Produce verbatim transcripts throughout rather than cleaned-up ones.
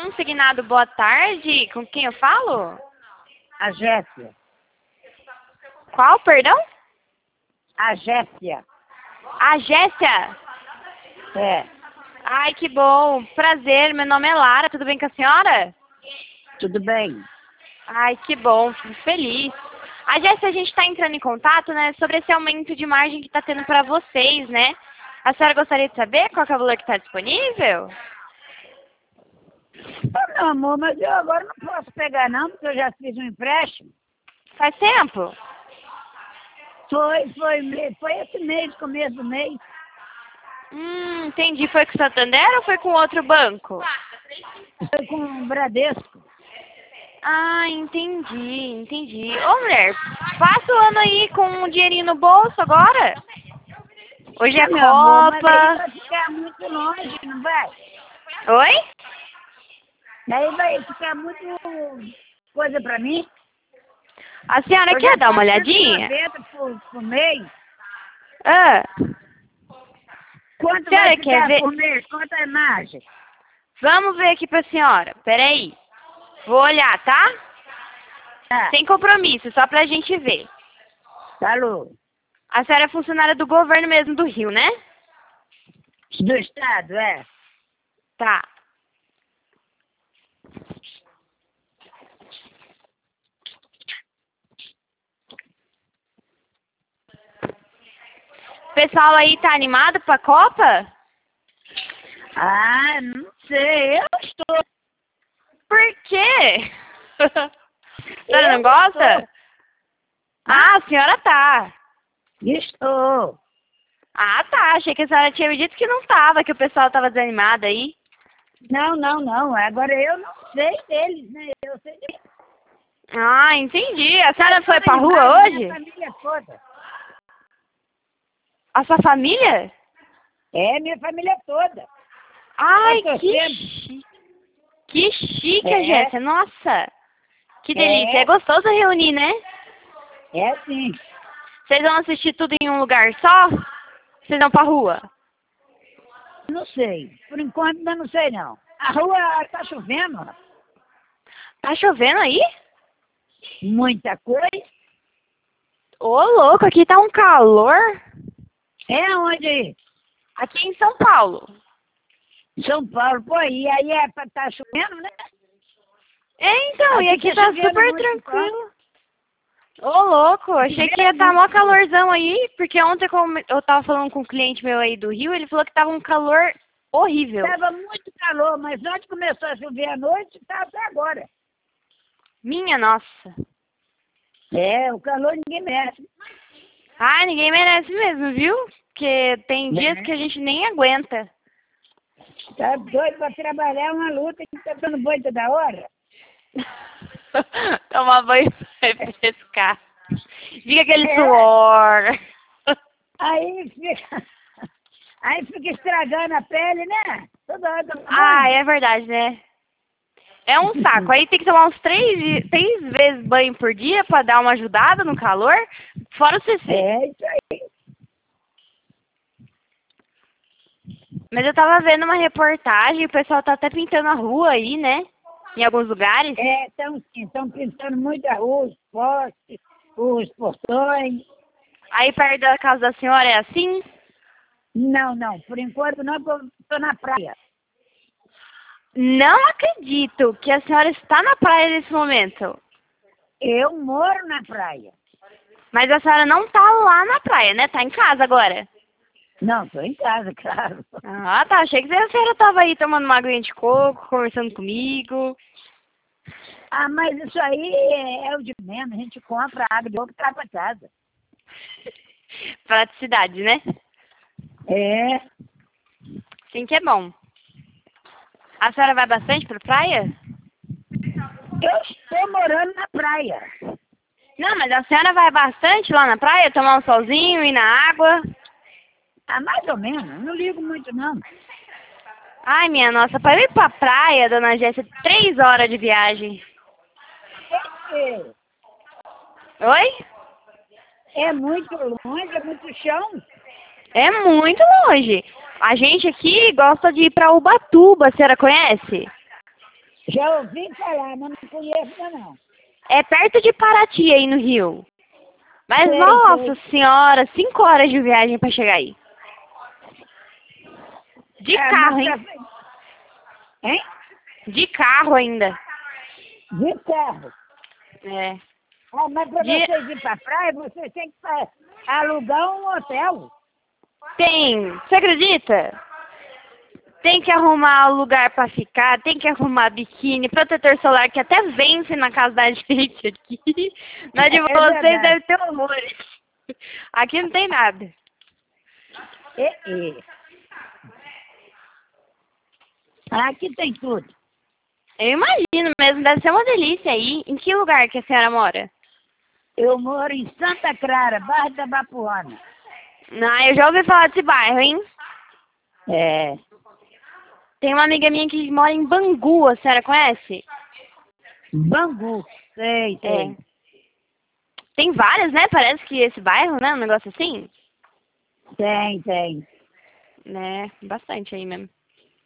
consignado boa tarde. Com quem eu falo? A Jéssica. Qual, perdão? A Jéssica. A Jéssica? É. Ai, que bom. Prazer, meu nome é Lara. Tudo bem com a senhora? Tudo bem? Ai, que bom. Fico feliz. A Jéssica, a gente está entrando em contato, né, sobre esse aumento de margem que está tendo para vocês, né? A senhora gostaria de saber qual que é o valor que está disponível? Oh, meu amor, mas eu agora não posso pegar não, porque eu já fiz um empréstimo. Faz tempo? Foi, foi, me- foi esse mês, começo do mês. Hum, entendi. Foi com o Santander ou foi com outro banco? Foi com o Bradesco. Ah, entendi, entendi. Ô, mulher, passa o ano aí com um dinheirinho no bolso agora. Hoje é Meu amor, mas aí Copa. vai ficar muito longe, não vai? Oi? Aí vai ficar muito coisa pra mim. A senhora Eu quer já dar uma pago olhadinha? cento e noventa por, por mês. Ah, Quanto senhora vai quer ficar ver? por mês? Quanto é a margem? Vamos ver aqui pra senhora. Peraí. Vou olhar, tá? Tá, Sem compromisso, só pra gente ver. falou. A senhora é funcionária do governo mesmo do Rio, né? Do Estado, é. Tá. O pessoal aí tá animado pra Copa? Ah, não sei, eu estou. Por quê? A senhora não Eu gosta? estou. Ah, a senhora tá. Estou. Ah, tá. Achei que a senhora tinha me dito que não tava, que o pessoal tava desanimado aí. Não, não, não. Agora eu não sei deles, né? Eu sei deles. Ah, entendi. A senhora Mas foi toda pra rua imagem, hoje? minha família toda. A sua família? É, minha família toda. Ai, Tá que torcendo? chique. Que chique, É. Jéssica. Nossa. Que delícia. É. É gostoso reunir, né? É sim. Vocês vão assistir tudo em um lugar só? Vocês vão pra rua? Não sei. Por enquanto ainda não sei não. A rua tá chovendo, ó. Tá chovendo aí? Muita coisa. Ô, louco, aqui tá um calor. É onde aí? Aqui em São Paulo. São Paulo, pô, e aí é pra tá chovendo, né? É, então, e Aqui aqui tá tá chovendo super muito, tranquilo. Ô, louco, achei que ia Chovendo estar mó muito. calorzão aí, porque ontem como eu tava falando com um cliente meu aí do Rio, ele falou que tava um calor horrível. Tava muito calor, mas antes começou a chover à noite, tá até agora. Minha nossa. É, o calor ninguém merece. Ah, ninguém merece mesmo, viu? Porque tem dias Né? que a gente nem aguenta. Tá doido pra trabalhar uma luta que tá dando banho toda hora. Tomar banho pra refrescar. Fica aquele É. suor. Aí fica, aí fica estragando a pele, né? Toda hora toma Ah, banho. é verdade, né? É um saco. Aí tem que tomar uns três, di- três vezes banho por dia pra dar uma ajudada no calor, fora o C C. É isso aí. Mas eu tava vendo uma reportagem, o pessoal tá até pintando a rua aí, né? Em alguns lugares. É, estão estão pintando muito a rua, os postes, os portões. Aí perto da casa da senhora é assim? Não, não, por enquanto não, porque eu tô na praia. Não acredito que a senhora está na praia nesse momento. Eu moro na praia. Mas a senhora não tá lá na praia, né? Tá em casa agora. Não, tô em casa, claro. Ah, tá. Achei que a senhora tava aí tomando uma aguinha de coco, conversando comigo. Ah, mas isso aí é, é o de menos, a gente compra água de coco e traz pra casa. Praticidade, né? É, Sim que é bom. A senhora vai bastante pra praia? eu estou morando na praia. Não, mas a senhora vai bastante lá na praia, tomar um solzinho, ir na água? Ah, mais ou menos, não ligo muito não. Ai, minha nossa, para ir pra praia, dona Jéssica, três horas de viagem. É, Oi? é muito longe, é muito chão. É muito longe. A gente aqui gosta de ir pra Ubatuba, a senhora conhece? Já ouvi falar, mas não conheço não. É perto de Paraty, aí no Rio. Mas, Sei, nossa sei. senhora, cinco horas de viagem pra chegar aí. De Ah, carro, mas hein? pra... Hein? De carro ainda. De carro. É. Ah, mas para De... vocês ir para praia, vocês têm que fa- alugar um hotel. Tem, você acredita? Tem que arrumar lugar pra ficar, tem que arrumar biquíni, protetor solar, que até vence na casa da gente aqui. Na de É vocês verdade. deve ter horrores. Aqui não tem nada. E, e. Aqui tem tudo. Eu imagino mesmo, deve ser uma delícia aí. Em que lugar que a senhora mora? Eu moro em Santa Clara, bairro da Bapuana. Ah, eu já ouvi falar desse bairro, hein? É. Tem uma amiga minha que mora em Bangu, a senhora conhece? Bangu. Sei, sei. É. Tem várias, né? Parece que esse bairro, né? Um negócio assim. Tem, tem. Né? Bastante aí mesmo.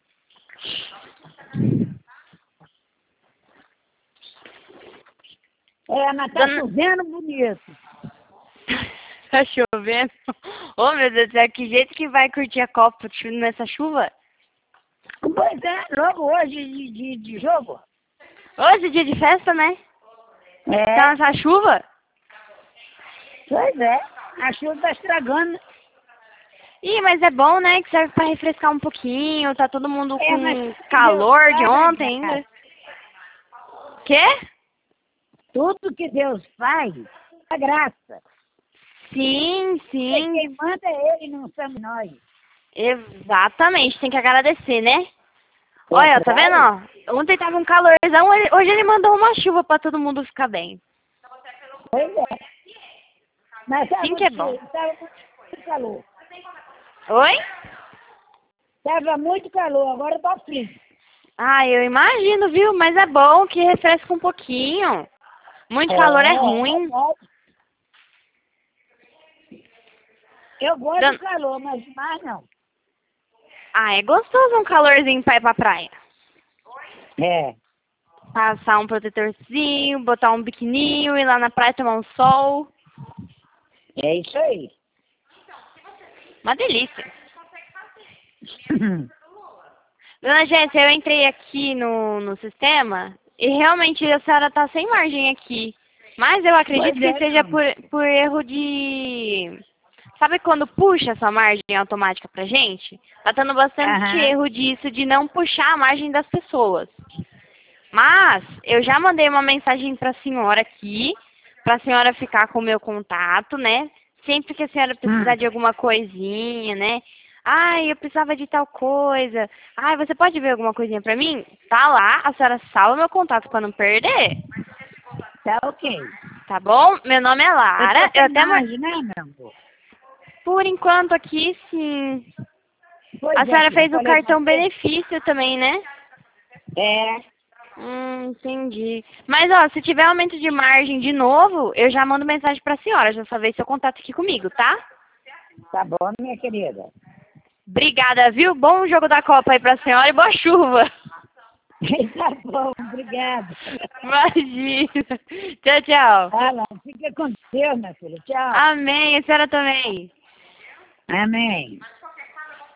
É, mas tá Dona... chovendo bonito. Tá chovendo? Ô, meu Deus do céu, que jeito que vai curtir a Copa nessa chuva? Pois é, logo hoje de, de, de jogo. Hoje é dia de festa, né? É. Tá nessa chuva? Pois é, a chuva tá estragando. Ih, mas é bom, né? Que serve pra refrescar um pouquinho. Tá todo mundo É, com mas calor Deus de faz ontem é ainda. graça. Quê? Tudo que Deus faz é graça. Sim, E sim. quem manda é Ele, não somos nós. Exatamente, tem que agradecer, né? É Olha, tá vendo, claro. ó? Ontem tava um calorzão, hoje hoje ele mandou uma chuva pra todo mundo ficar bem. Pois é. Mas Sim estava que é bom. estava muito calor. Oi? Estava muito calor, agora tá frio. Ah, eu imagino, viu? Mas é bom que refresca um pouquinho. Muito calor é ruim. verdade. Eu gosto Dan- do calor, mas mais não. Ah, é gostoso um calorzinho pra ir pra praia. É. Passar um protetorzinho, botar um biquininho, ir lá na praia tomar um sol. É isso aí. Uma delícia. Dona Jéssica, eu entrei aqui no, no sistema e realmente a senhora tá sem margem aqui. Mas eu acredito Pois é, que seja não. por, por erro de... Sabe quando puxa essa margem automática pra gente? Tá tendo bastante Aham. erro disso, de não puxar a margem das pessoas. Mas eu já mandei uma mensagem pra senhora aqui, pra senhora ficar com o meu contato, né? Sempre que a senhora precisar Hum. de alguma coisinha, né? Ai, eu precisava de tal coisa. Ai, você pode ver alguma coisinha pra mim? Tá lá, a senhora salva meu contato pra não perder. Tá ok. Tá bom? Meu nome é Eu Lara. tô Eu sem até mar... margem, né, meu amor? Por enquanto aqui, sim. Pois A é, senhora filha, eu fez o falei com cartão você. benefício também, né? É. Hum, entendi. Mas, ó, se tiver aumento de margem de novo, eu já mando mensagem pra senhora. Já salvei seu contato aqui comigo, tá? Tá bom, minha querida. Obrigada, viu? Bom jogo da Copa aí pra senhora e boa chuva. Tá bom, obrigada. Imagina. Tchau, tchau. Ah, lá, fica com Deus, minha filha. Tchau. Amém. A senhora também. Amém.